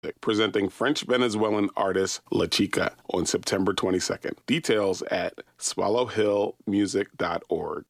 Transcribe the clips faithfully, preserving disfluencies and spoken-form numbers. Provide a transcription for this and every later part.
presenting French Venezuelan artist La Chica on September twenty-second. Details at swallow hill music dot org.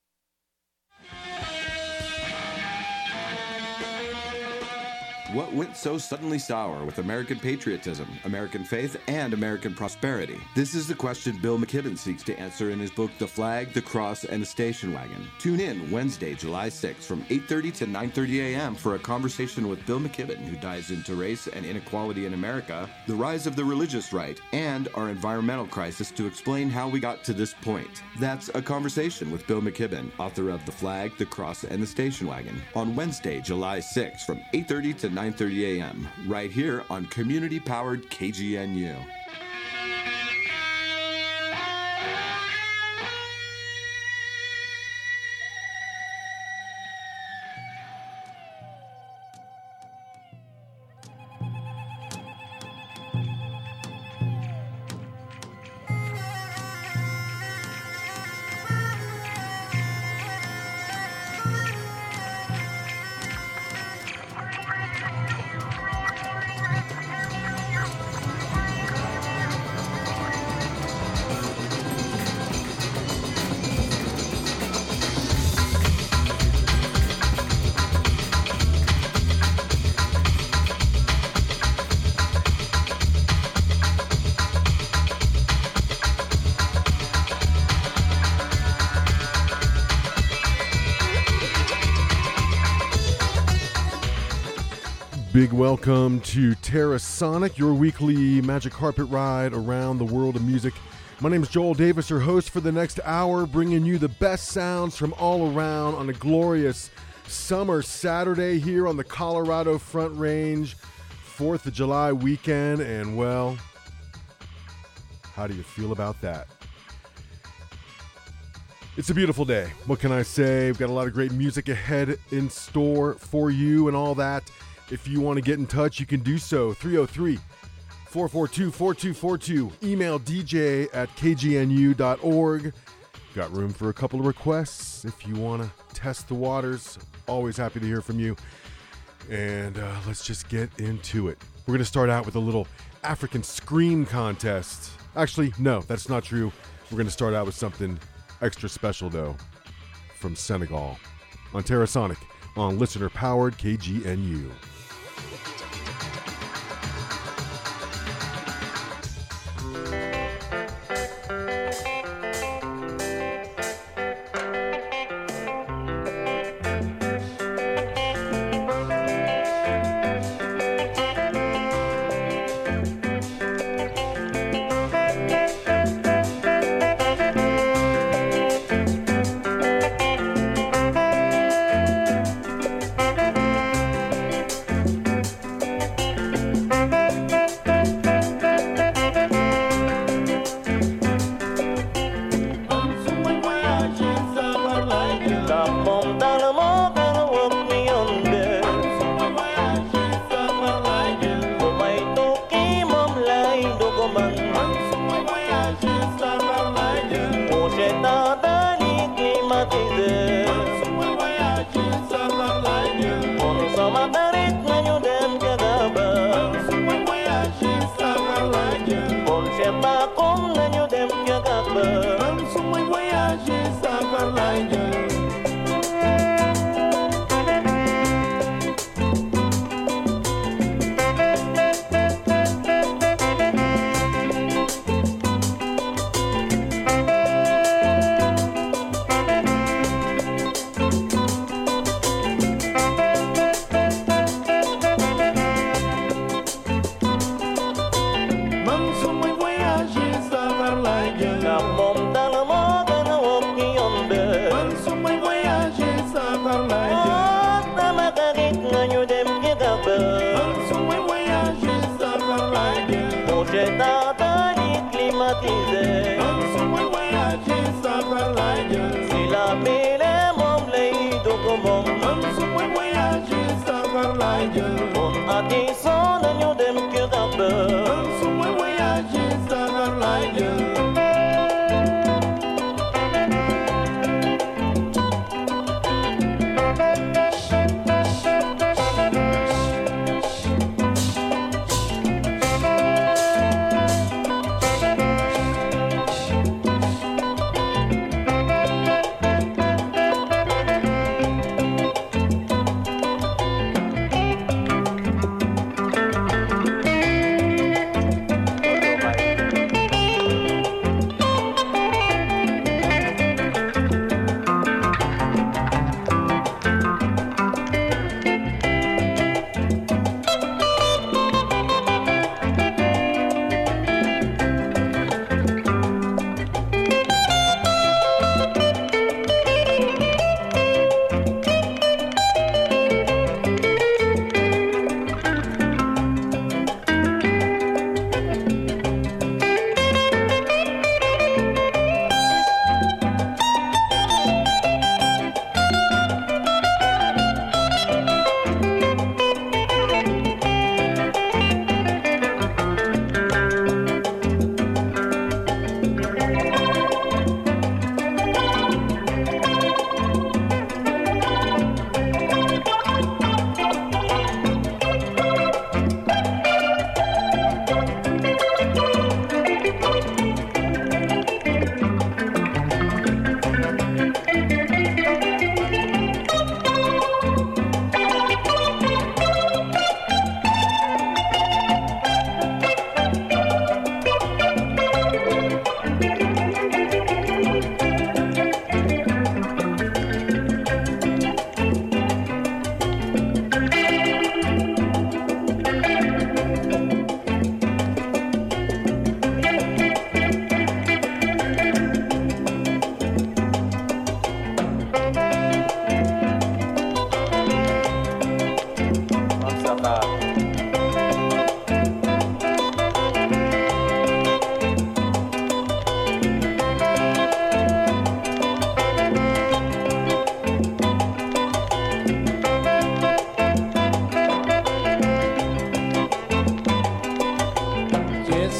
What went so suddenly sour with American patriotism, American faith, and American prosperity? This is the question Bill McKibben seeks to answer in his book, The Flag, the Cross, and the Station Wagon. Tune in Wednesday, July sixth from eight thirty to nine thirty a.m. for a conversation with Bill McKibben, who dives into race and inequality in America, the rise of the religious right, and our environmental crisis to explain how we got to this point. That's A Conversation with Bill McKibben, author of The Flag, the Cross, and the Station Wagon, on Wednesday, July sixth from eight thirty to nine thirty a.m. right here on community-powered K G N U. Big welcome to Terrasonic, your weekly magic carpet ride around the world of music. My name is Joel Davis, your host for the next hour, bringing you the best sounds from all around on a glorious summer Saturday here on the Colorado Front Range, fourth of July weekend, and well, how do you feel about that? It's a beautiful day. What can I say? We've got a lot of great music ahead in store for you and all that. If you want to get in touch, you can do so. three oh three, four four two, four two four two. Email D J at K G N U dot org. Got room for a couple of requests if you want to test the waters. Always happy to hear from you. And uh, let's just get into it. We're going to start out with a little African Scream contest. Actually, no, that's not true. We're going to start out with something extra special, though, from Senegal on Terrasonic on listener-powered K G N U.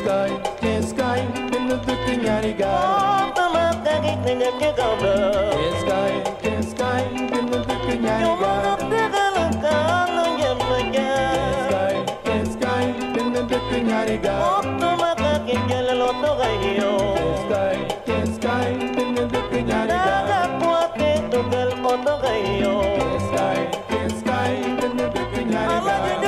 sky, the sky, in the Dukinyariga. Oh, the Maka, the Nakaba. The sky, the sky, in the Dukinyariga. The sky, the sky, in the Dukinyariga. Oh, the Maka, the Lotogayo. The sky, the sky, in the Dukinyariga. The sky, the sky, in the Dukinyariga.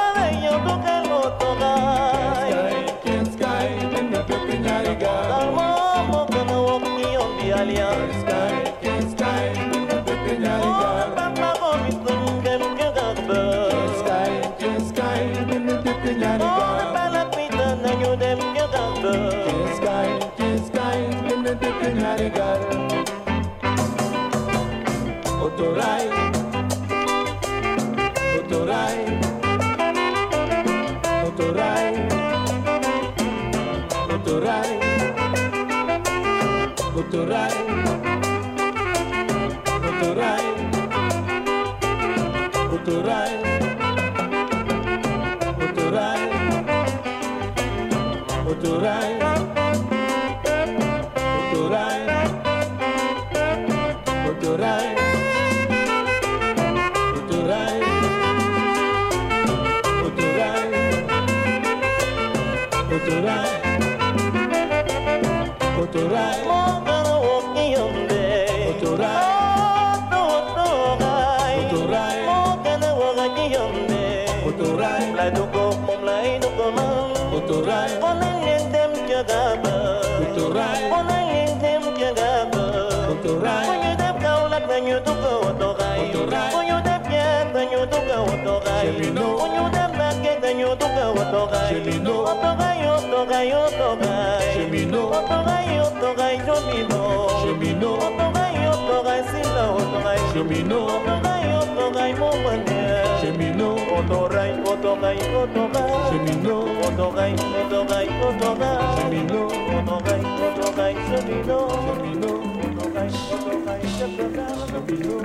Otorai, Otorai, Otorai, Otorai, Otorai, Otorai, Otorai, Otorai, Otorai, Otorai, Otorai. Otorai, Mogana Wokiyombe, Otorai, Otorai, Otorai, Mogana Wakiyombe, Otorai, Laduko, Mumlaiduko, Otorai, Onayendem Jagaba, Otorai, Onayendem Jagaba, Otorai, when you dep Kaulak, when you took Otorai, Otorai, when you dep Yak, when you took Otorai, when you dep Naked, when you took Otorai, Otorai, Otorai, Otorai, Otorai, Otorai, Chemino, Chemino, Otorai, Otorai, Sila, Otorai, Chemino, Otorai, Otorai, Momane, Chemino, Otorai, Otorai, Otorai, Chemino, Otorai, Otorai, Otorai, Chemino, Otorai, Otorai, Chemino, Chemino, Otorai, Otorai, Chemino,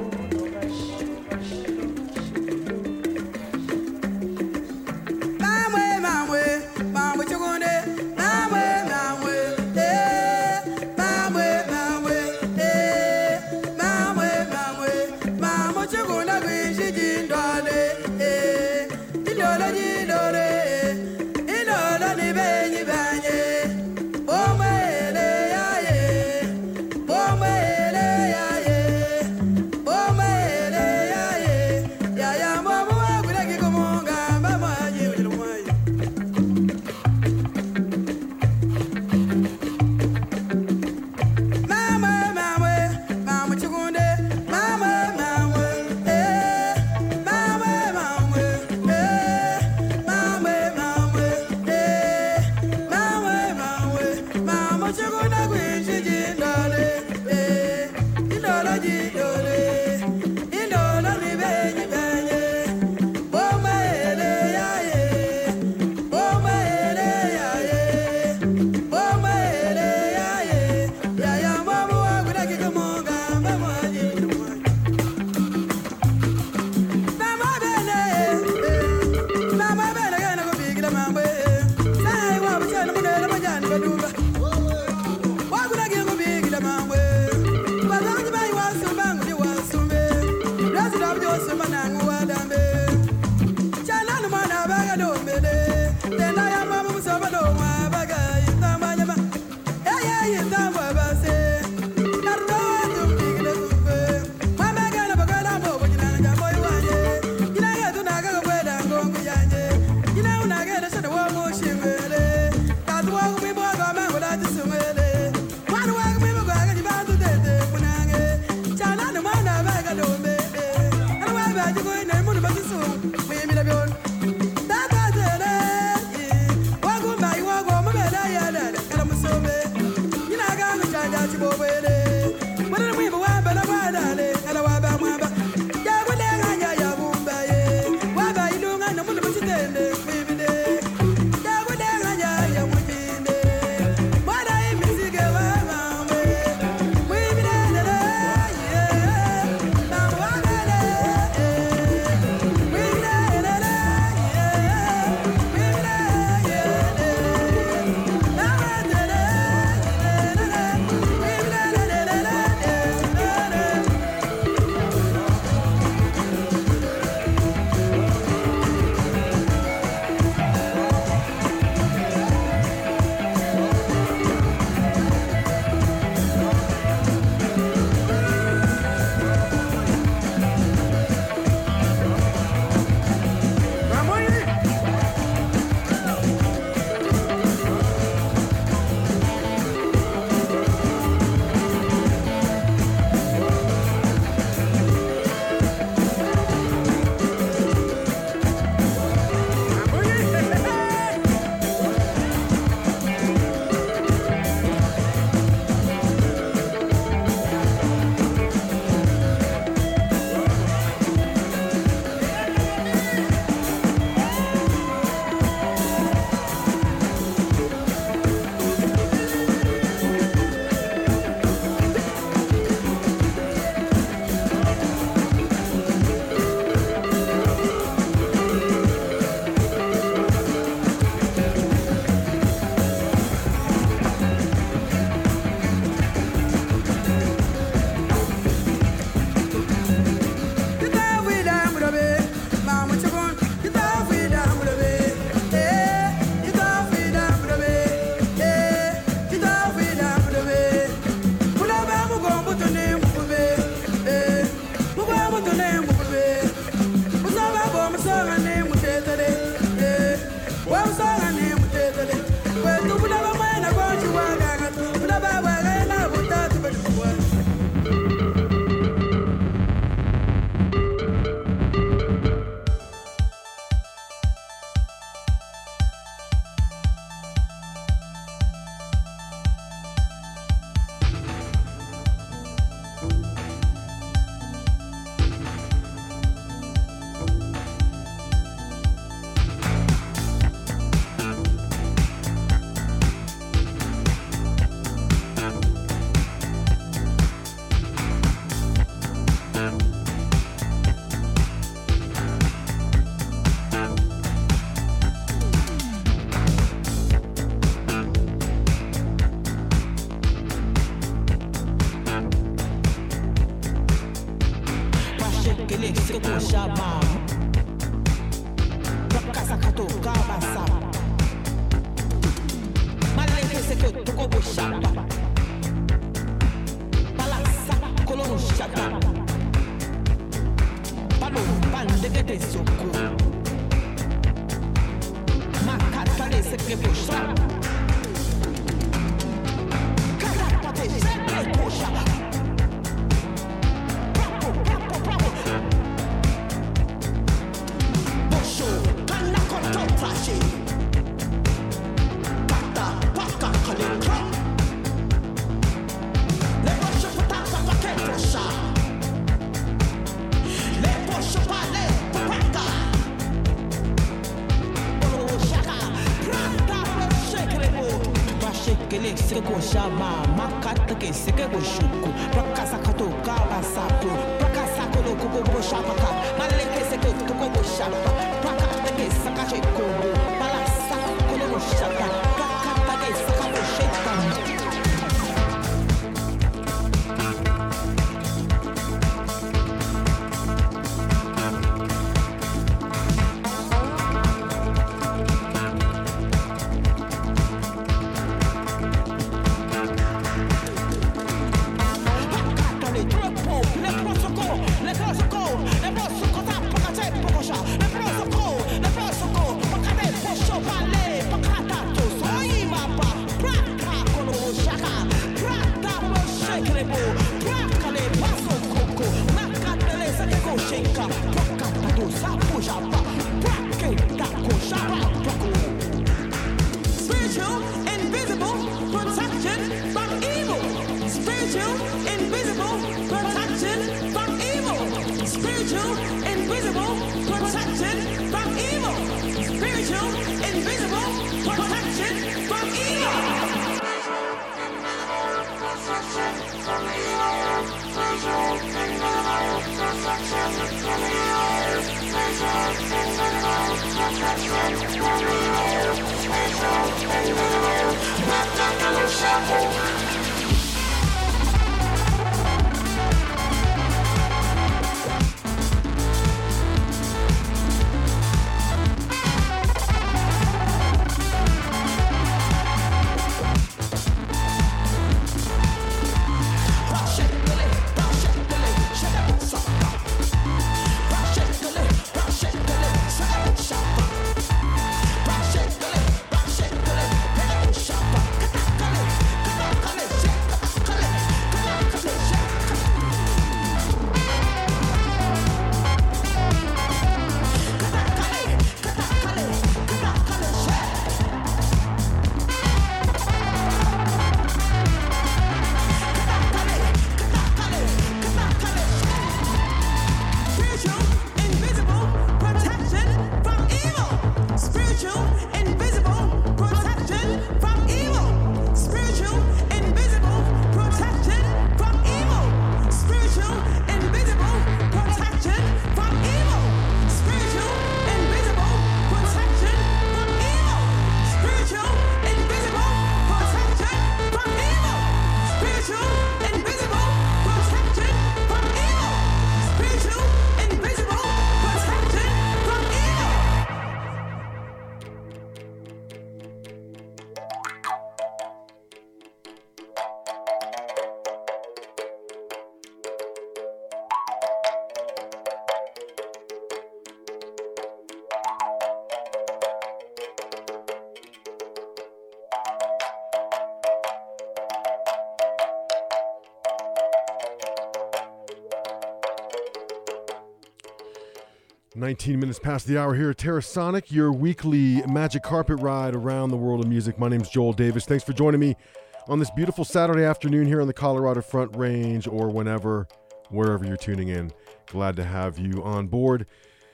nineteen minutes past the hour here at Terrasonic, your weekly magic carpet ride around the world of music. My name's Joel Davis. Thanks for joining me on this beautiful Saturday afternoon here on the Colorado Front Range, or whenever, wherever you're tuning in. Glad to have you on board.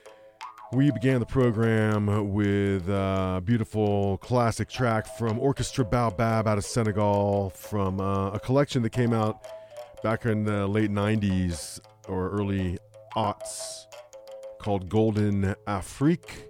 We began the program with a beautiful classic track from Orchestra Baobab out of Senegal, from uh, a collection that came out back in the late nineties or early aughts, called Golden Afrique,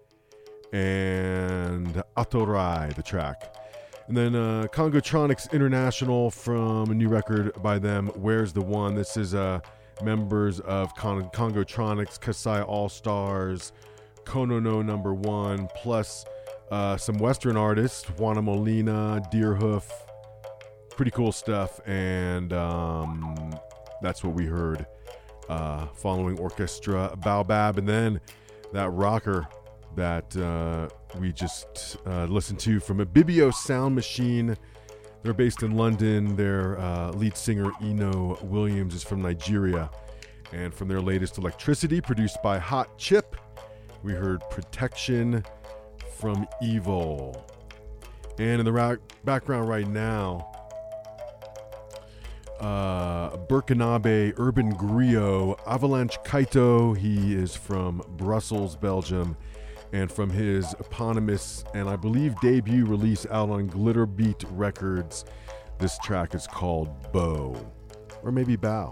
and Atorai, the track. And then uh, Congotronics International from a new record by them, Where's the One? This is uh, members of Con- Congotronics, Kasai All-Stars, Konono Number One, plus uh, some Western artists, Juana Molina, Deerhoof, pretty cool stuff, and um, that's what we heard uh, following Orchestra Baobab, and then that rocker that uh, we just uh, listened to from Ibibio Sound Machine. They're based in London. Their uh, lead singer, Eno Williams, is from Nigeria. And from their latest Electricity, produced by Hot Chip, we heard Protection from Evil. And in the ra- background right now, uh, Burkinabe Urban Griot, Avalanche Kaito. He is from Brussels, Belgium. And from his eponymous and I believe debut release out on Glitter Beat Records, this track is called Bow. Or maybe Bow.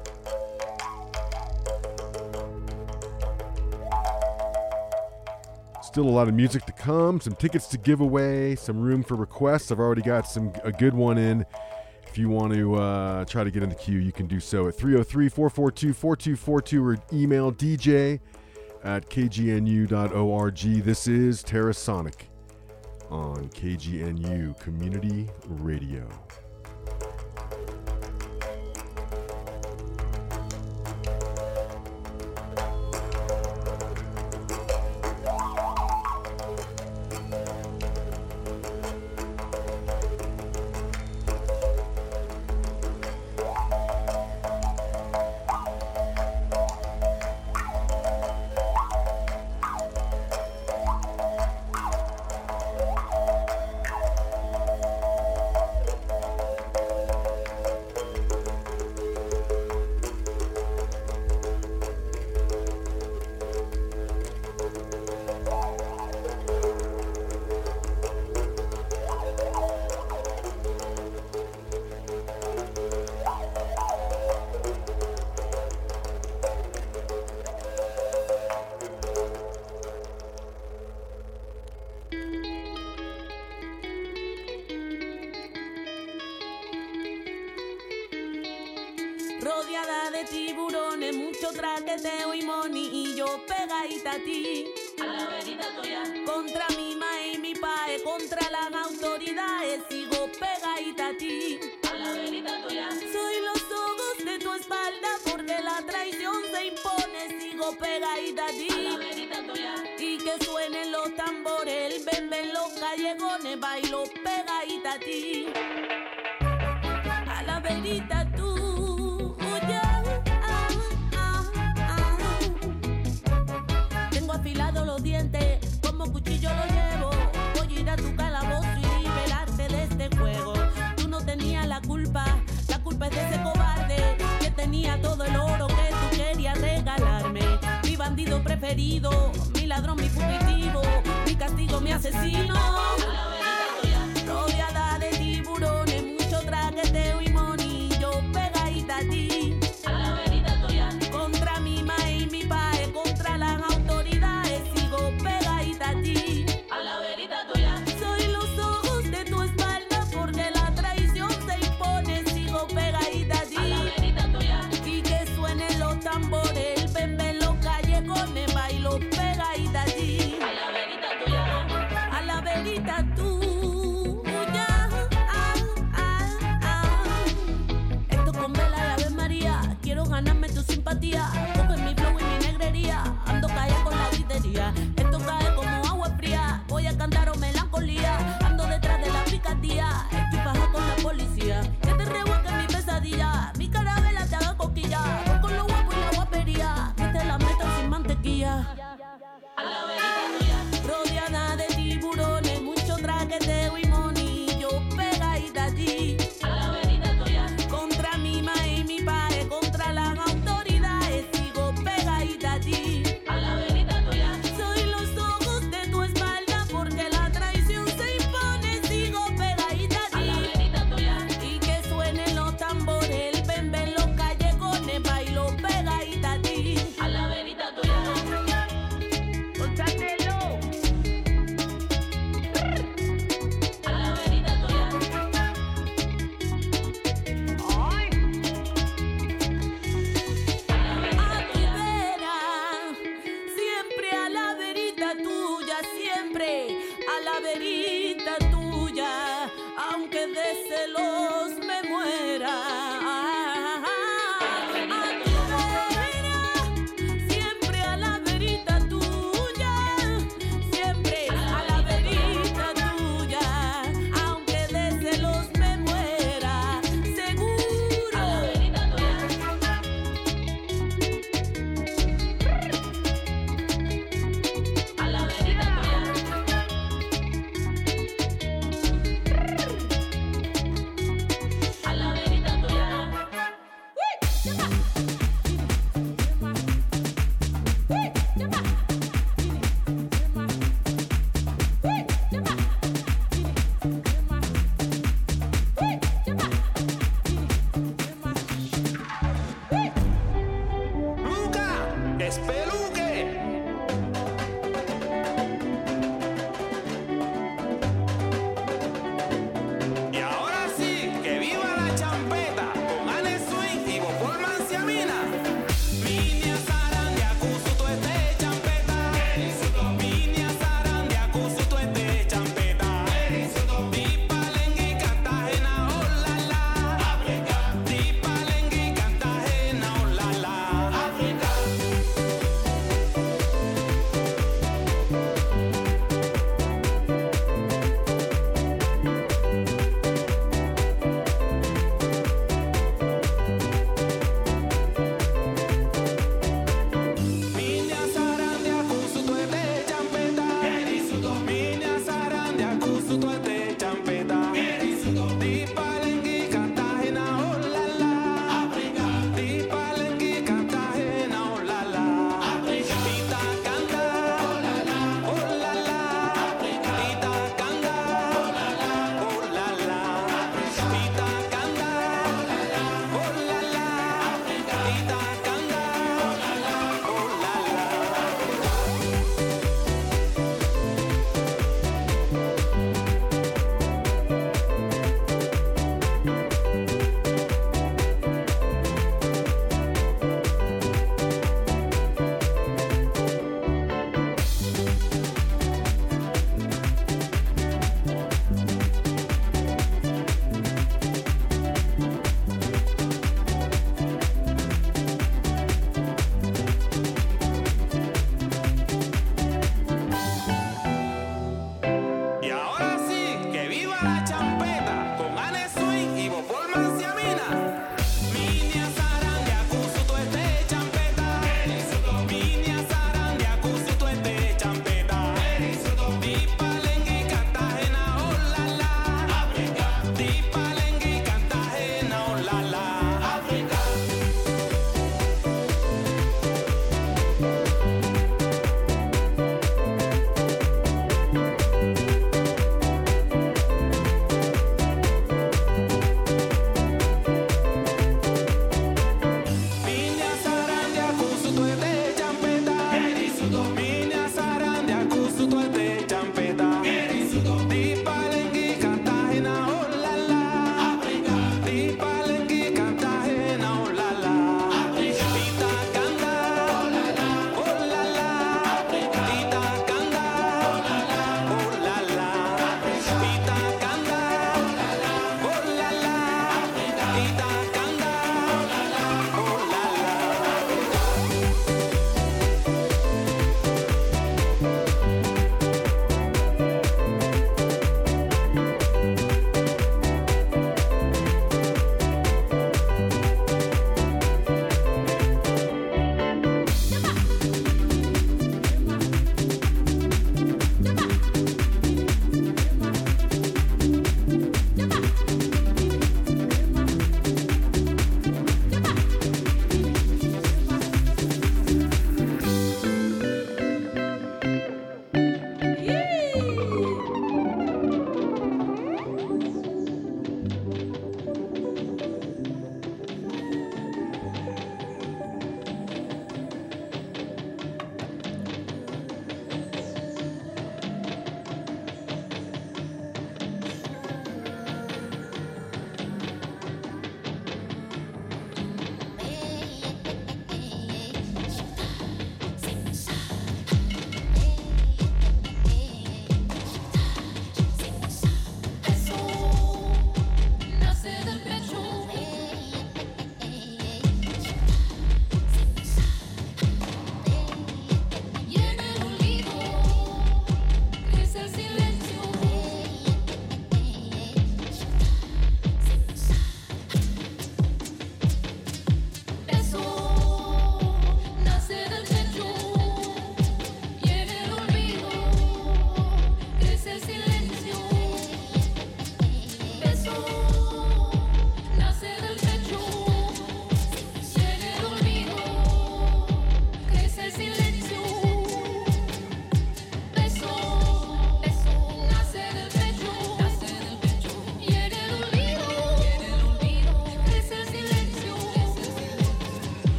Still a lot of music to come, some tickets to give away, some room for requests. I've already got some a good one in. If you want to uh, try to get in the queue, you can do so at three oh three, four four two, four two four two or email D J at k g n u dot org. This is Terrasonic on K G N U Community Radio. Rodeada de tiburones, mucho traqueteo y monillo pegadita a ti. A la verita tuya. Contra mi ma y mi pae, contra las autoridades, sigo pegadita a ti. A la verita tuya. Soy los ojos de tu espalda porque la traición se impone, sigo pegadita a ti. A la verita tuya. Y que suenen los tambores, el bembe en los callejones, bailo pegadita a ti. A la verita tú. Afilado los dientes, como cuchillo lo llevo. Voy a ir a tu calabozo y liberarte de este juego. Tú no tenías la culpa, la culpa es de ese cobarde que tenía todo el oro que tú querías regalarme. Mi bandido preferido, mi ladrón, mi fugitivo, mi castigo, mi asesino. Rodeada de tiburones, mucho traqueteo y monillo pegadita a ti. A la verita tuya. Contra mi ma y mi pae, contra las autoridades, sigo pegadita a ti. A la verita tuya. Soy los ojos de tu espalda porque la traición se impone, sigo pegadita a ti. A la verita tuya. Y que suenen los tambores, el bembe en los callejones, bailo pegadita a ti. A la verita tuya. A la verita tú. Ganarme tu simpatía, coge mi flow y mi negrería. Ando callada con la gritería, esto cae como agua fría. Voy a cantar o melancolía, ando detrás de la picardía. Estoy baja con la policía, que te revuelque mi pesadilla. Mi carabela te haga coquilla, voy con lo guapo y la guapería. Que te la metan sin mantequilla. A la verita tuya. Rodeada de tiburones, mucho traqueteo y monillo pegadita a ti. A la verita tuya. Contra mi ma y mi pae, contra las autoridades, sigo pegadita a ti. A la verita tuya. Soy los ojos de tu espalda porque la traición se impone, sigo pegadita a ti. A la verita tuya. Y que suenen los tambores, el bembe en los callejones, bailo pegadita a ti. A la verita tuya. Póntatelo. A la verita tuya. Ay. Siempre a la verita tuya, siempre a la verita tuya, aunque de celos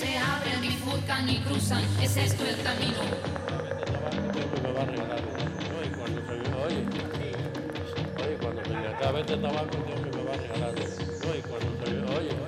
se abren, bifurcan y cruzan, es esto el camino. Me va a regalar. Oye, cuando se oye, oye, cuando se le acabe este tabaco, Dios me va a regalar. Oye, cuando se oye, oye.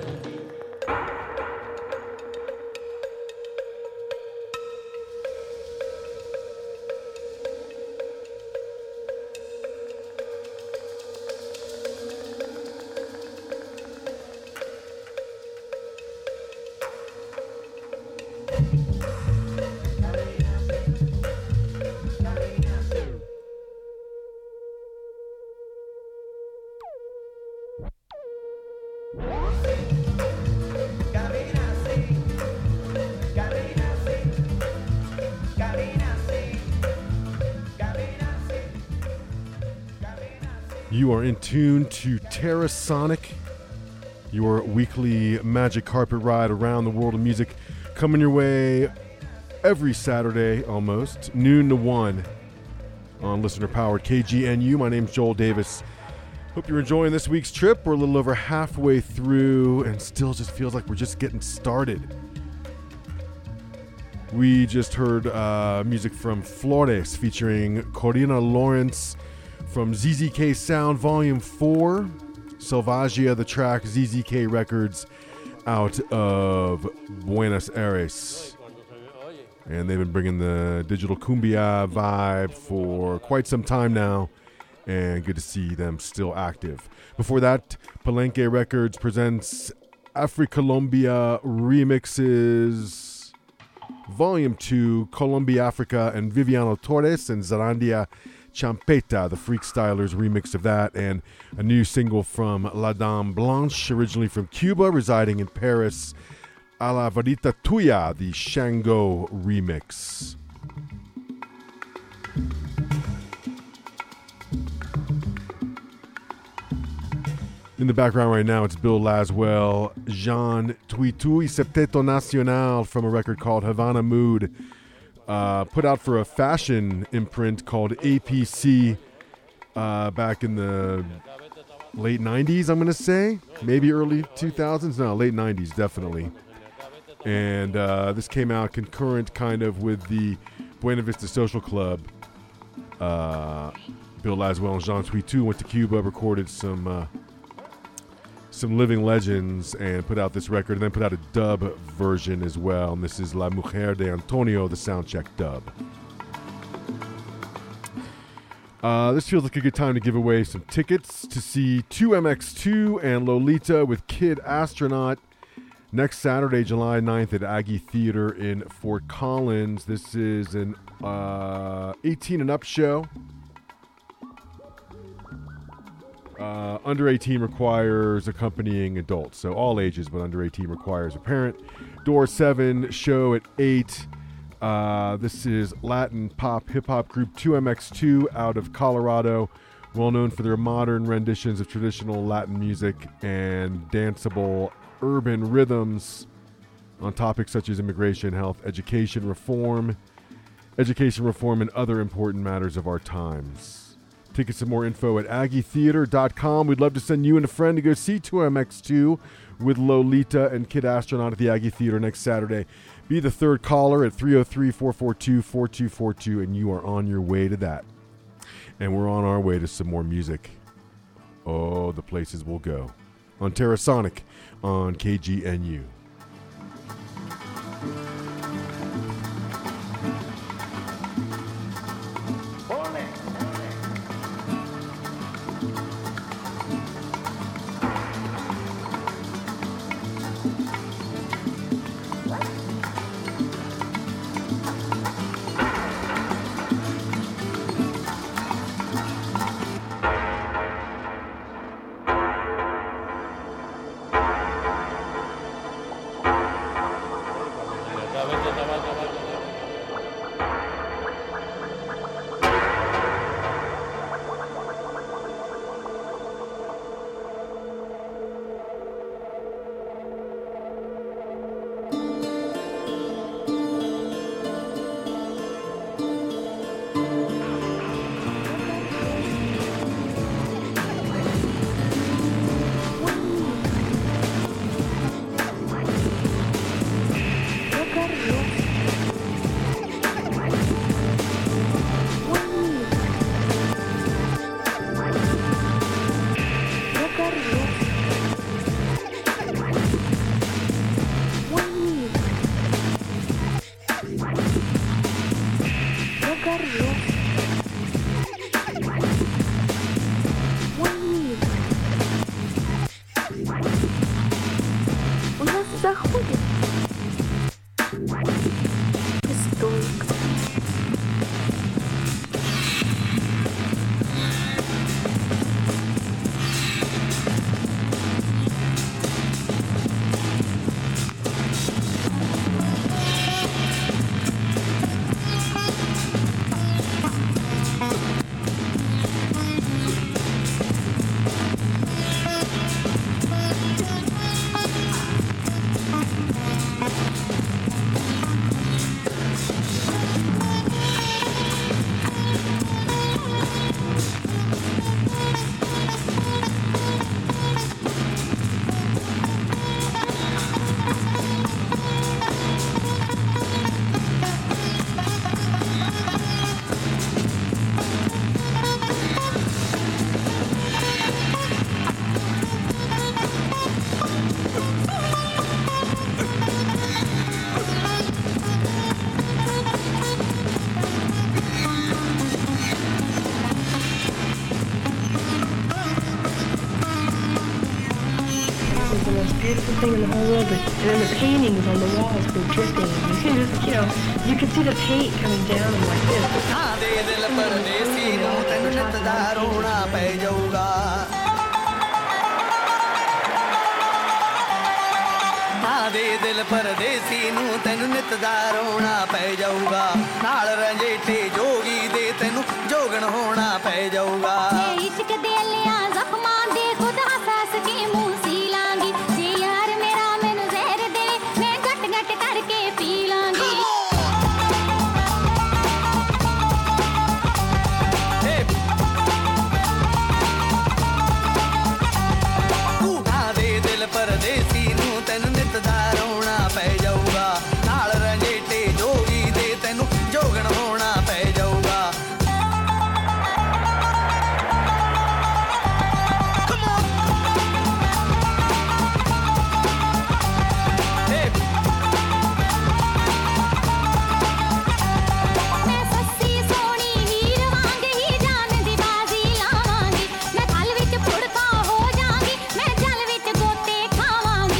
You are in tune to Terrasonic, your weekly magic carpet ride around the world of music, coming your way every Saturday almost, noon to one on listener-powered K G N U. My name's Joel Davis. Hope you're enjoying this week's trip. We're a little over halfway through and still just feels like we're just getting started. We just heard uh, music from Flores featuring Corina Lawrence from Z Z K Sound Volume four, Selvagia, the track, Z Z K Records out of Buenos Aires. And they've been bringing the digital cumbia vibe for quite some time now, and good to see them still active. Before that, Palenque Records presents Afri-Colombia Remixes Volume two, Colombia Africa, and Viviano Torres and Zarandia Champeta, the Freak Stylers remix of that, and a new single from La Dame Blanche, originally from Cuba, residing in Paris, A la Varita Tuya, the Shango remix. In the background right now, it's Bill Laswell, Jean Tuitu y Septeto Nacional from a record called Havana Mood, uh, put out for a fashion imprint called A P C uh, back in the late nineties, I'm going to say. Maybe early two thousands? No, late nineties, definitely. And uh, this came out concurrent kind of with the Buena Vista Social Club. Uh, Bill Laswell and Jean Tuitu went to Cuba, recorded some... Uh, some living legends and put out this record, and then put out a dub version as well. And this is La Mujer de Antonio, the Soundcheck dub. Uh, this feels like a good time to give away some tickets to see two M X two and Lolita with Kid Astronaut next Saturday, July ninth at Aggie Theater in Fort Collins. This is an uh, eighteen and up show. Uh, under eighteen requires accompanying adults, so all ages, but under eighteen requires a parent. Door seven, show at eight. Uh, this is Latin pop hip-hop group two M X two out of Colorado, well known for their modern renditions of traditional Latin music and danceable urban rhythms on topics such as immigration, health, education reform, education reform, and other important matters of our times. Tickets and more info at aggie theater dot com. We'd love to send you and a friend to go see two M X two with Lolita and Kid Astronaut at the Aggie Theater next Saturday. Be the third caller at three oh three, four four two, four two four two, and you are on your way to that. And we're on our way to some more music. Oh, the places we'll go. On Terrasonic on K G N U. beautiful thing in the whole world. And then the paintings on the walls were dripping. You can just, you know, you could see the paint coming down like this. ਦੇ ਦਿਲ ਪਰਦੇਸੀ ਨੂੰ ਤੈਨੂੰ ਨਿਤ ਦਾ ਰੋਣਾ ਪੈ ਜਾਊਗਾ ਨਾਲ ਰੰਜੇਠੇ ਜੋਗੀ ਦੇ ਤੈਨੂੰ ਜੋਗਣ ਹੋਣਾ ਪੈ ਜਾਊਗਾ ਜੇ ਇਸ਼ਕ ਦੇ ਲਿਆ ਜ਼ਖਮਾਂ ਦੇ ਖੁਦ ਹੱਸ ਕੇ ਮੂੰਹ ਸੀ ਲਾਂਗੀ ਜੇ ਯਾਰ ਮੇਰਾ ਮੈਨੂੰ ਜ਼ਹਿਰ ਦੇ ਮੈਂ ਘਟ ਘਟ ਕਰਕੇ ਪੀ ਲਾਂਗੀ ਦੇ ਦਿਲ ਪਰਦੇਸੀ ਨੂੰ ਤੈਨੂੰ ਨਿਤ ਦਾ ਰੋਣਾ ਪੈ ਜਾਊਗਾ ਨਾਲ ਰੰਜੇਠੇ ਜੋਗੀ ਦੇ ਤੈਨੂੰ ਜੋਗਣ ਹੋਣਾ ਪੈ ਜਾਊਗਾ ਮੈਂ ਸੱਸੀ ਸੋਹਣੀ ਹੀਰ ਵਾਂਗ ਹੀ ਜਾਨ ਦੀ ਬਾਜ਼ੀ ਲਾਵਾਂਗੀ ਮੈਂ ਥਲ ਵਿੱਚ ਫੁੜਕਾ ਹੋ ਜਾਵਾਂਗੀ ਮੈਂ ਜਲ ਵਿੱਚ ਗੋਤੇ ਖਾਵਾਂਗੀ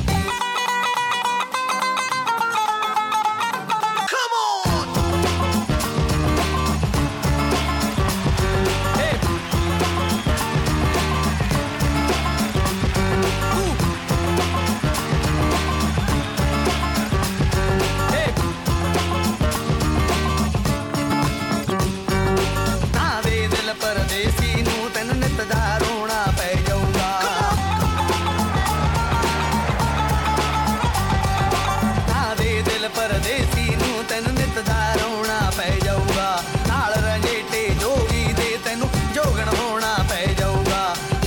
ਨਾ ਦੇ ਦਿਲ ਪਰਦੇਸੀ ਨੂੰ ਤੈਨੂੰ ਨਿਤ ਦਾ ਰੋਣਾ ਪੈ ਜਾਊਗਾ ਨਾ ਦੇ ਦਿਲ ਪਰਦੇਸੀ ਨੂੰ ਤੈਨੂੰ ਨਿਤ ਦਾ ਰੋਣਾ ਪੈ ਜਾਊਗਾ ਨਾਲ ਰੰਜੇਠੇ ਜੋਗੀ ਦੇ ਤੈਨੂੰ ਜੋਗਣ ਹੋਣਾ ਪੈ ਜਾਊਗਾ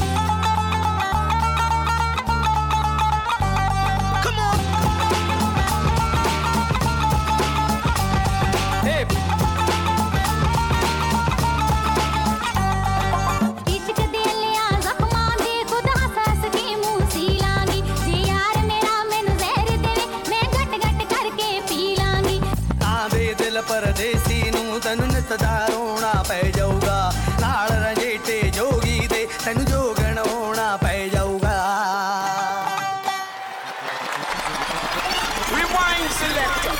ਇਸ਼ਕ ਦੇ ਲਿਆ ਜ਼ਖਮਾਂ ਦੇ ਖੁਦ ਹੱਸ ਕੇ ਮੂੰਹ ਸੀ ਲਾਂਗੀ ਜੇ ਯਾਰ ਮੇਰਾ ਮੈਨੂੰ ਜ਼ਹਿਰ ਦੇਵੇ ਮੈਂ ਘਟ ਘਟ ਕਰਕੇ ਪੀ ਲਾਂਗੀ ਤਾਂ ਦੇ ਦਿਲ ਪਰਦੇਸੀ ਨੂੰ ਤੈਨੂੰ ਨਿਤ ਦਾ ਰੋਣਾ ਪੈ ਜਾਊਗਾ ਨਾਲ ਰੰਜੇਠੇ ਜੋਗੀ ਦੇ ਤੈਨੂੰ ਜੋਗਣ ਹੋਣਾ ਪੈ ਜਾਊਗਾ Rewind selector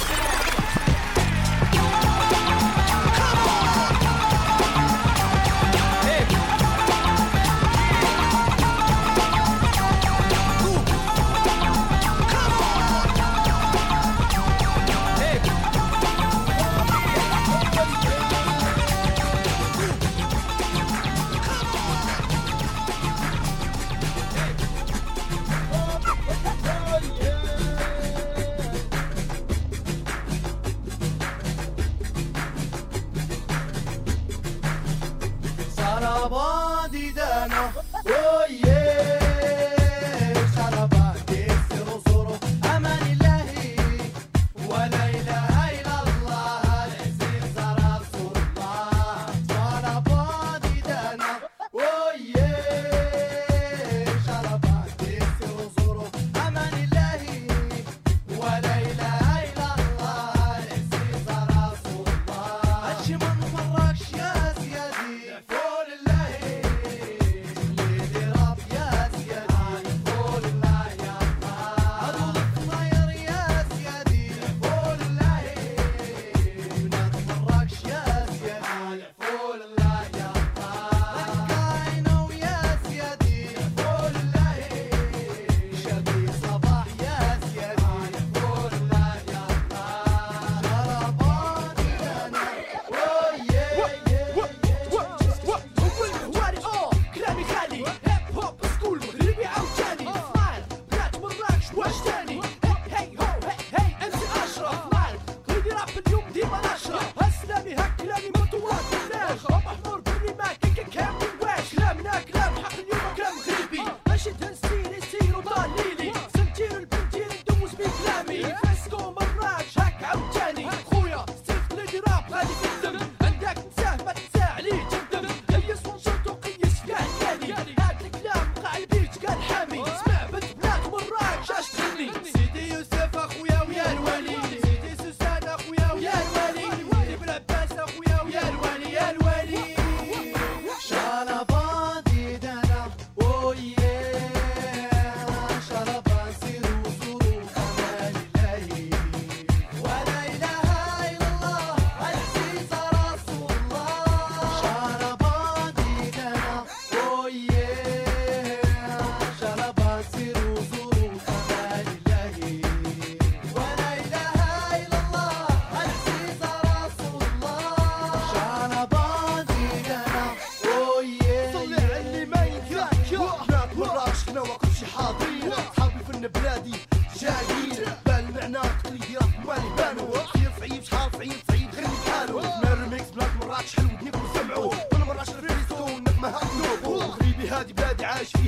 عشي ما نفرقش يا زيادي فول الله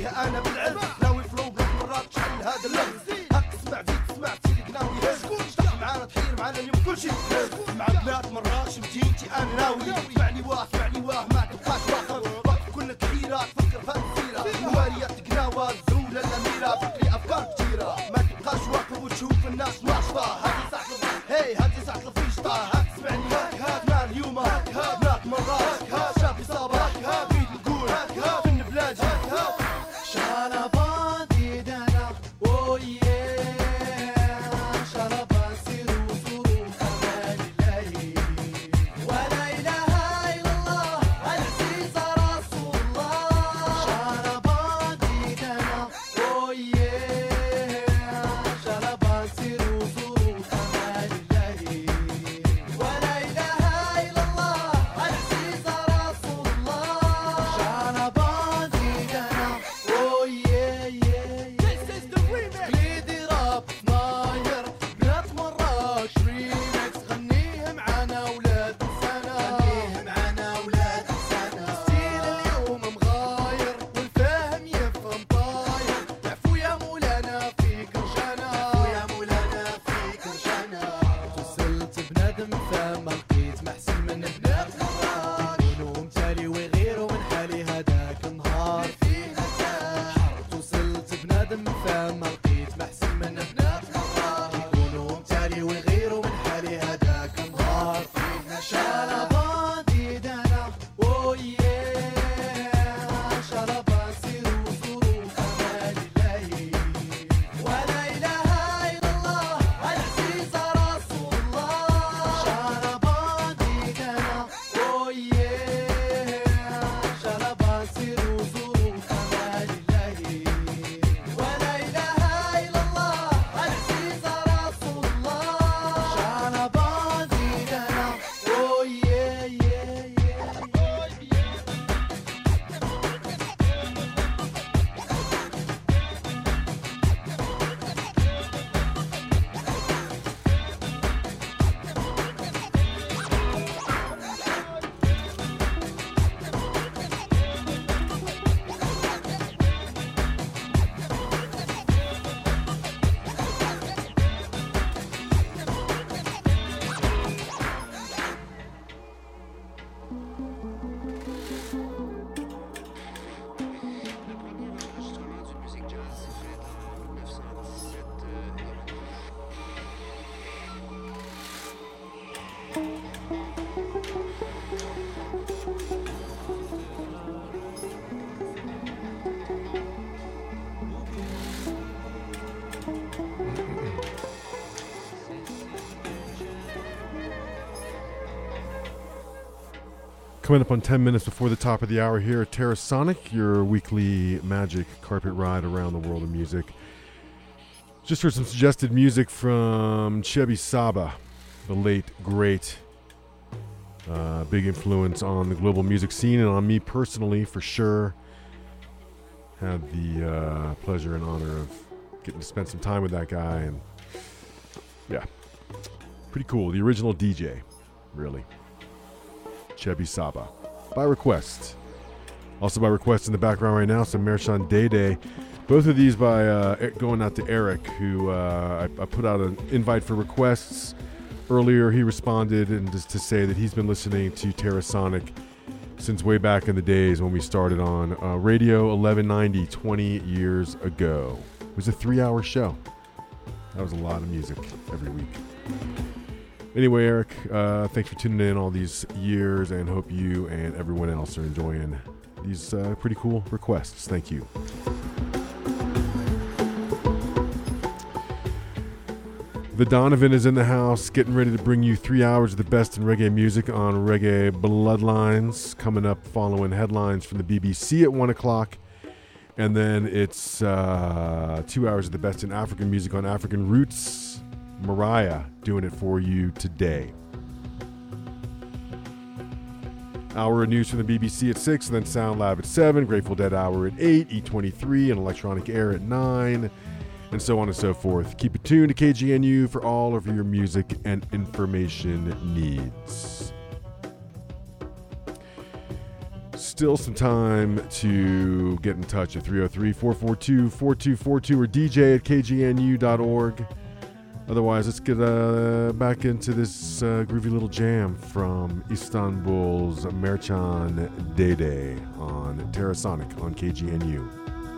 فيها انا بالعلم ناوي فلو بلاد مرات تشعل هذا اللمس هاك تسمع فيك تسمع سيدك ناوي تحكي معانا تحير معانا اليوم كل شيء مع بلاد مرات شمتيتي انا ناوي اسمعني واه اسمعني واه ما تبقاش واخر وقت كل تحيرات فكر في السيره مواريات قناوه الزوله الاميره فكري افكار كثيره ما تبقاش واقف وتشوف الناس ناشطه هذه ساعه هي هذه ساعه الفيشطه هاك تسمعني هاك هاك مع اليوم هاك هاك بلاد مرات هاك شاف اصابه هاك هاك بيد نقول هاك هاك من بلاد هاك هاك شالبان ديدنا ويه شالبان سيرو سرو كمال الله ولا اله الا الله العزيز رسول الله شالبان ديدنا ويه شالبان سيرو سرو كمال الله ولا اله الا الله العزيز رسول الله شالبان ديدنا ويه This is the remix قليدي راب ناير بلاد مراش ريمكس غنيه معانا ولاد السنة غنيه معانا ولاد السنة ستيل اليوم مغاير والفاهم يفهم طاير عفو يا مولانا في كرشانة عفو يا مولانا في كرشانة وصلت بندم فما لقيت محسن من بلاد مراش يكونوا متالي ويغيروا من حالي هداك النهار فيه حرت وصلت بندم فما لقيت محسن من بلاد مراش يكونوا متالي ويغيروا من حالي هداك النهار فيه شالبان ديدنا ويه شالبان سيرو سرو كمال الله ولا اله الا الله العزيز رسول الله شالبان ديدنا ويه شالبان سيرو سرو كمال الله ولا اله الا الله العزيز رسول الله شالبان ديدنا ويه Coming up on ten minutes before the top of the hour here at Terrasonic, your weekly magic carpet ride around the world of music. Just heard some suggested music from Chebby Saba, the late, great, uh, big influence on the global music scene and on me personally, for sure. Had the uh, pleasure and honor of getting to spend some time with that guy, and yeah, pretty cool. The original D J, really. Chebby Saba. By request. Also by request in the background right now, some Mershan Dede. Both of these by uh, going out to Eric, who uh, I, I put out an invite for requests earlier. He responded and just to say that he's been listening to Terrasonic since way back in the days when we started on uh, Radio eleven ninety twenty years ago. It was a three-hour show. That was a lot of music every week. Anyway, Eric, uh, thanks for tuning in all these years, and hope you and everyone else are enjoying these uh, pretty cool requests. Thank you. The Donovan is in the house, getting ready to bring you three hours of the best in reggae music on Reggae Bloodlines, coming up following headlines from the B B C at one o'clock. And then it's uh, two hours of the best in African music on African Roots. Mariah doing it for you today. Hour of news from the B B C at six, and then Sound Lab at seven, Grateful Dead Hour at eight, E twenty-three, and Electronic Air at nine, and so on and so forth. Keep it tuned to K G N U for all of your music and information needs. still some time to get in touch at three oh three, four four two, four two four two or D J at K G N U dot org. Otherwise, let's get uh, back into this uh, groovy little jam from Istanbul's Mercan Dede on Terrasonic on K G N U.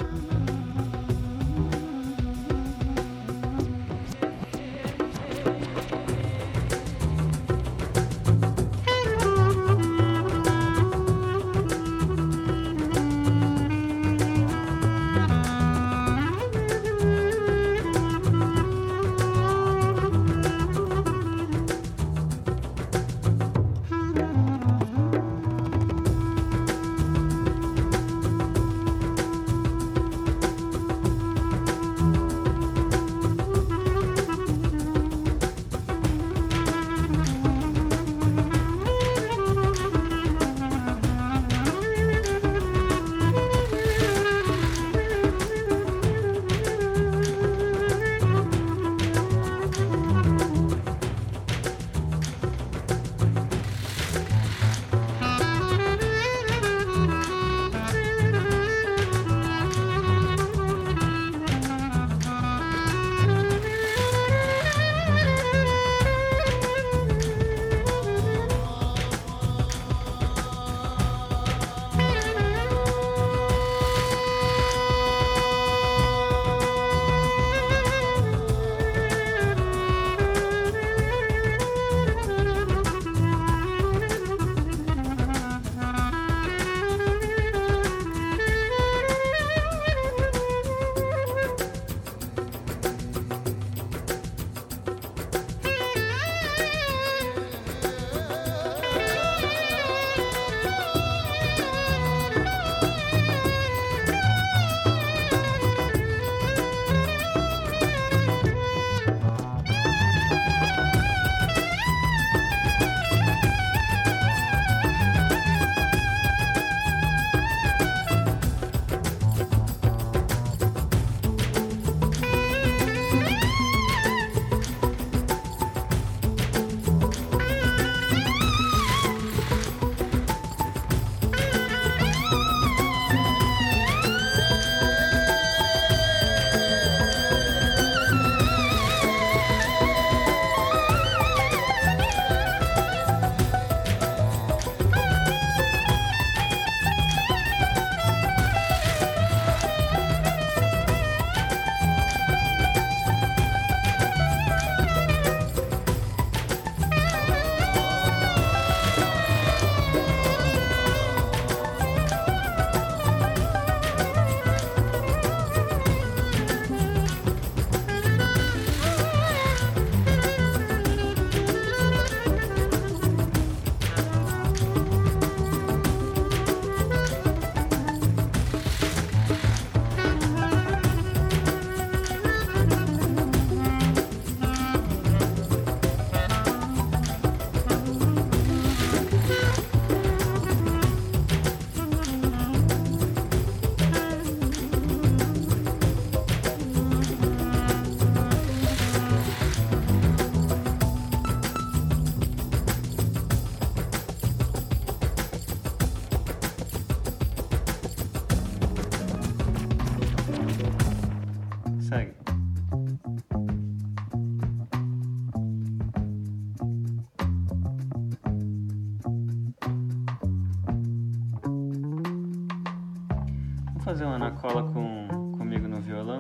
fazer uma anacola com, comigo no violão?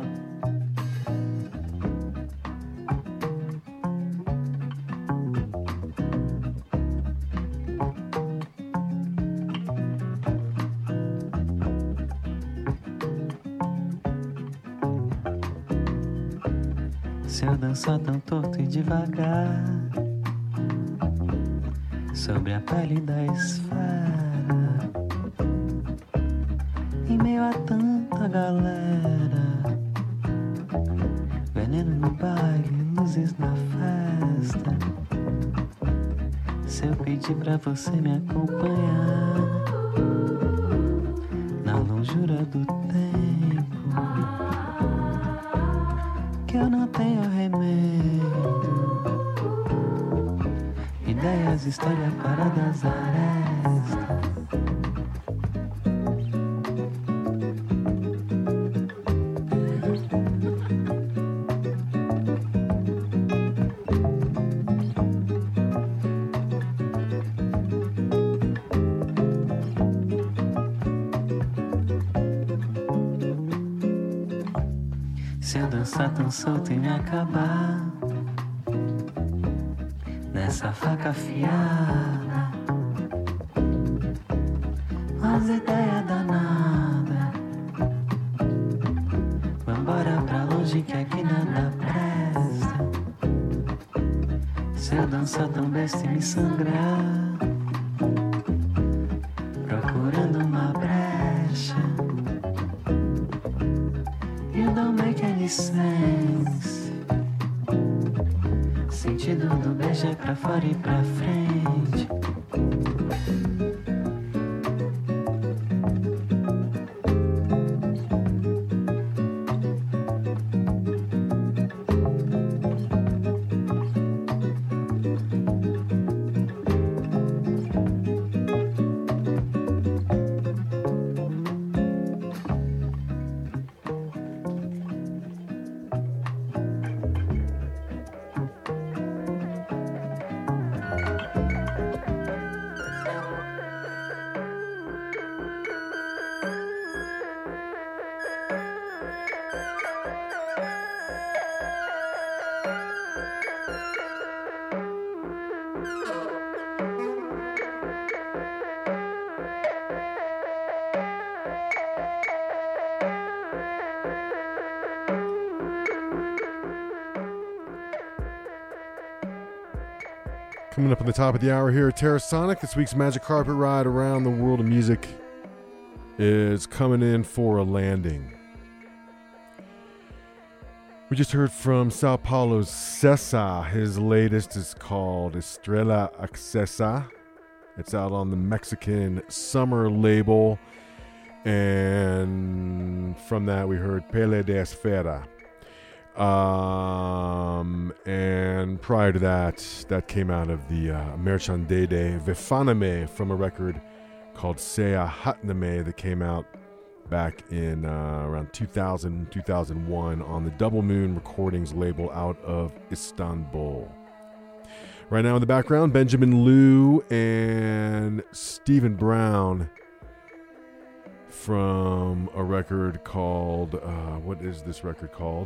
Se eu dançar tão torto e devagar sobre a pele da esfera, em meio a tanta galera, veneno no baile, luzes na festa. Se eu pedir pra você me acompanhar na longura do tempo, que eu não tenho remédio, ideias, história, paradas, arestas. Se eu dançar tão solto e me acabar nessa faca afiada, as ideias danadas, vambora pra longe que aqui nada presta. Se eu dançar tão besta e me sangrar, procurando uma brecha, you don't make any sense. Sentido do beijo é pra fora e pra frente. Coming up on the top of the hour here at Terrasonic, this week's Magic Carpet Ride around the world of music is coming in for a landing. We just heard from Sao Paulo's Cessa. His latest is called Estrella Accesa. It's out on the Mexican Summer label. And from that we heard Pele de Esfera. Um, and prior to that, that came out of the uh, Merchandé de Vefaname from a record called Sea Hatname that came out back in uh, around two thousand, two thousand one on the Double Moon Recordings label out of Istanbul. Right now in the background, Benjamin Liu and Stephen Brown from a record called, uh, what is this record called?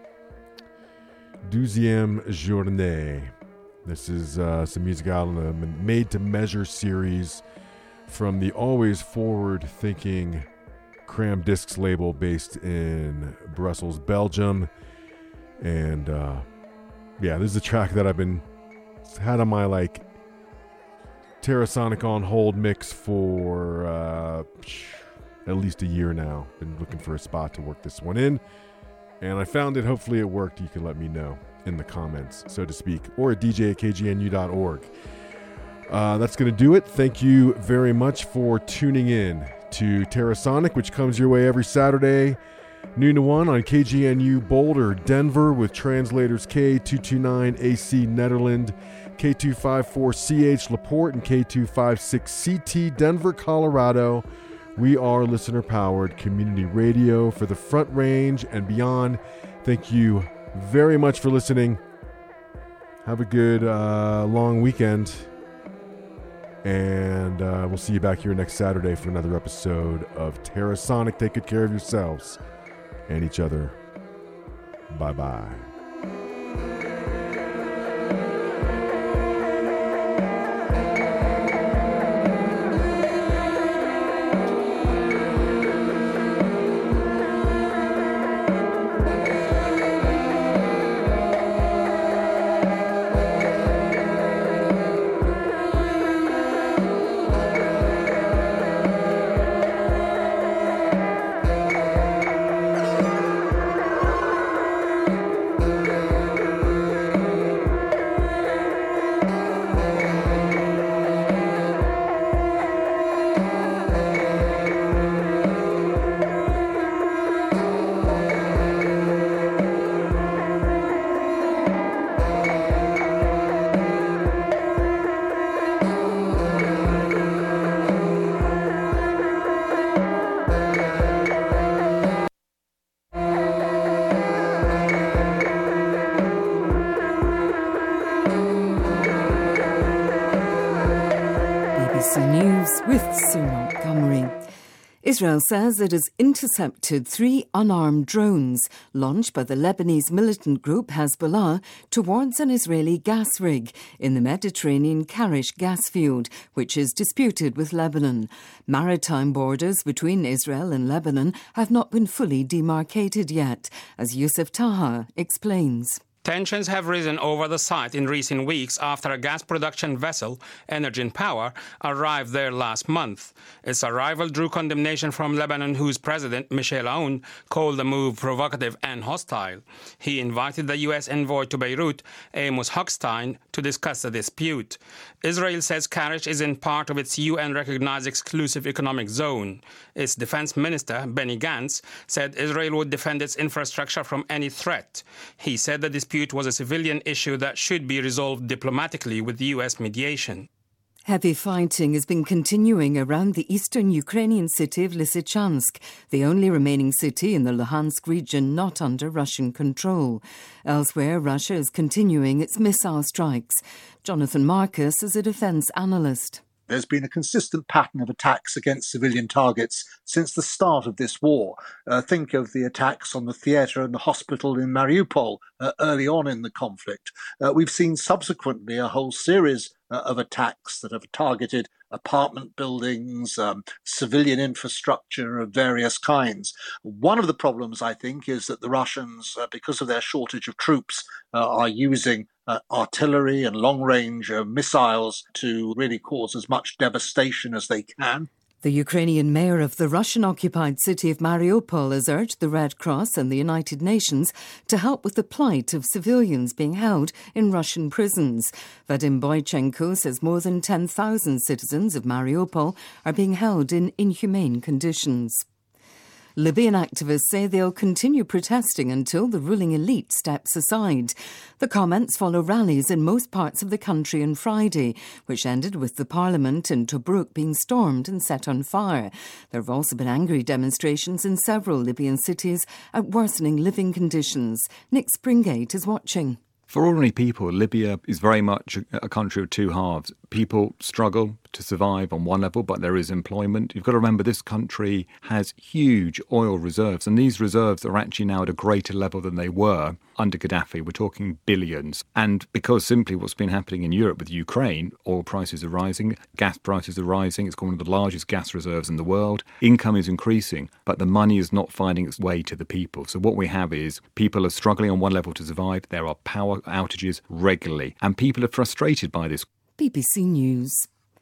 Douzième Journée. This is uh, some music out on the Made to Measure series from the always forward-thinking Cram Discs label based in Brussels, Belgium. And uh, yeah, this is a track that I've been had on my like Terrasonic on hold mix for uh, at least a year now. Been looking for a spot to work this one in. And I found it. Hopefully it worked. You can let me know in the comments, so to speak, or at d j at k g n u dot org. Uh, that's going to do it. Thank you very much for tuning in to Terrasonic, which comes your way every Saturday, noon to one on K G N U Boulder, Denver, with translators K two twenty-nine A C Netherlands, K two fifty-four C H LaPorte, and K two fifty-six C T Denver, Colorado. We are listener-powered community radio for the Front Range and beyond. Thank you very much for listening. Have a good uh, long weekend. And uh, we'll see you back here next Saturday for another episode of Terrasonic. Take good care of yourselves and each other. Bye-bye. News with Sue Montgomery. Israel says it has intercepted three unarmed drones launched by the Lebanese militant group Hezbollah towards an Israeli gas rig in the Mediterranean Karish gas field, which is disputed with Lebanon. Maritime borders between Israel and Lebanon have not been fully demarcated yet, as Youssef Taha explains. Tensions have risen over the site in recent weeks after a gas production vessel, Energen Power, arrived there last month. Its arrival drew condemnation from Lebanon, whose president, Michel Aoun, called the move provocative and hostile. He invited the U S envoy to Beirut, Amos Hochstein, to discuss the dispute. Israel says Karish isn't part of its U N-recognized exclusive economic zone. Its defense minister, Benny Gantz, said Israel would defend its infrastructure from any threat. He said the dispute was a civilian issue that should be resolved diplomatically with U S mediation. Heavy fighting has been continuing around the eastern Ukrainian city of Lysychansk, the only remaining city in the Luhansk region not under Russian control. Elsewhere, Russia is continuing its missile strikes. Jonathan Marcus is a defence analyst. There's been a consistent pattern of attacks against civilian targets since the start of this war. Uh, think of the attacks on the theatre and the hospital in Mariupol uh, early on in the conflict. Uh, we've seen subsequently a whole series uh, of attacks that have targeted apartment buildings, um, civilian infrastructure of various kinds. One of the problems, I think, is that the Russians, uh, because of their shortage of troops, uh, are using uh, artillery and long-range uh, missiles to really cause as much devastation as they can. The Ukrainian mayor of the Russian-occupied city of Mariupol has urged the Red Cross and the United Nations to help with the plight of civilians being held in Russian prisons. Vadim Boychenko says more than ten thousand citizens of Mariupol are being held in inhumane conditions. Libyan activists say they'll continue protesting until the ruling elite steps aside. The comments follow rallies in most parts of the country on Friday, which ended with the parliament in Tobruk being stormed and set on fire. There have also been angry demonstrations in several Libyan cities at worsening living conditions. Nick Springate is watching. For ordinary people, Libya is very much a country of two halves. People struggle to survive on one level, but there is employment. You've got to remember this country has huge oil reserves, and these reserves are actually now at a greater level than they were under Gaddafi. We're talking billions. And because simply what's been happening in Europe with Ukraine, oil prices are rising, gas prices are rising, it's one of the largest gas reserves in the world, income is increasing, but the money is not finding its way to the people. So what we have is people are struggling on one level to survive, there are power outages regularly, and people are frustrated by this. B B C News.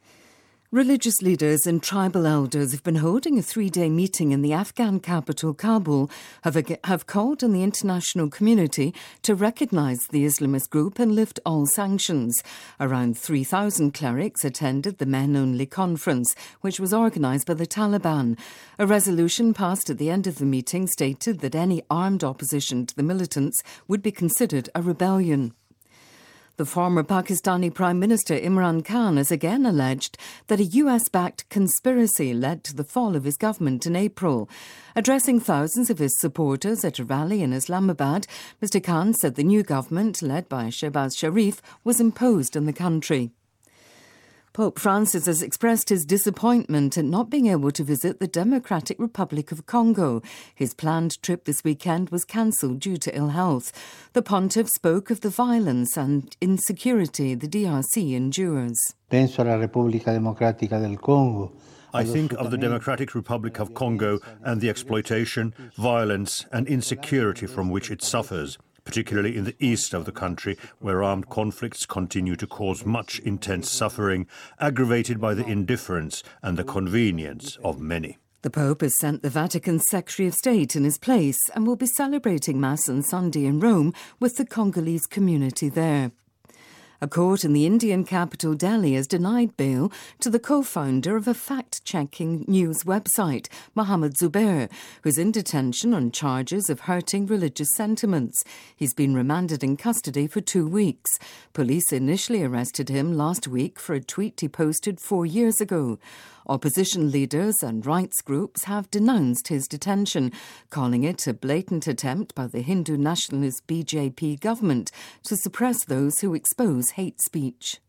Religious leaders and tribal elders have been holding a three-day meeting in the Afghan capital, Kabul, have, have called on the international community to recognise the Islamist group and lift all sanctions. Around three thousand clerics attended the men-only conference, which was organised by the Taliban. A resolution passed at the end of the meeting stated that any armed opposition to the militants would be considered a rebellion. The former Pakistani Prime Minister Imran Khan has again alleged that a U S-backed conspiracy led to the fall of his government in April. Addressing thousands of his supporters at a rally in Islamabad, Mister Khan said the new government, led by Shehbaz Sharif, was imposed on the country. Pope Francis has expressed his disappointment at not being able to visit the Democratic Republic of Congo. His planned trip this weekend was cancelled due to ill health. The pontiff spoke of the violence and insecurity the D R C endures. Penso alla Repubblica Democratica del Congo. I think of the Democratic Republic of Congo and the exploitation, violence and insecurity from which it suffers, particularly in the east of the country, where armed conflicts continue to cause much intense suffering, aggravated by the indifference and the convenience of many. The Pope has sent the Vatican's Secretary of State in his place and will be celebrating Mass on Sunday in Rome with the Congolese community there. A court in the Indian capital Delhi has denied bail to the co-founder of a fact-checking news website, Mohammed Zubair, who's in detention on charges of hurting religious sentiments. He's been remanded in custody for two weeks. Police initially arrested him last week for a tweet he posted four years ago. Opposition leaders and rights groups have denounced his detention, calling it a blatant attempt by the Hindu nationalist B J P government to suppress those who expose hate speech.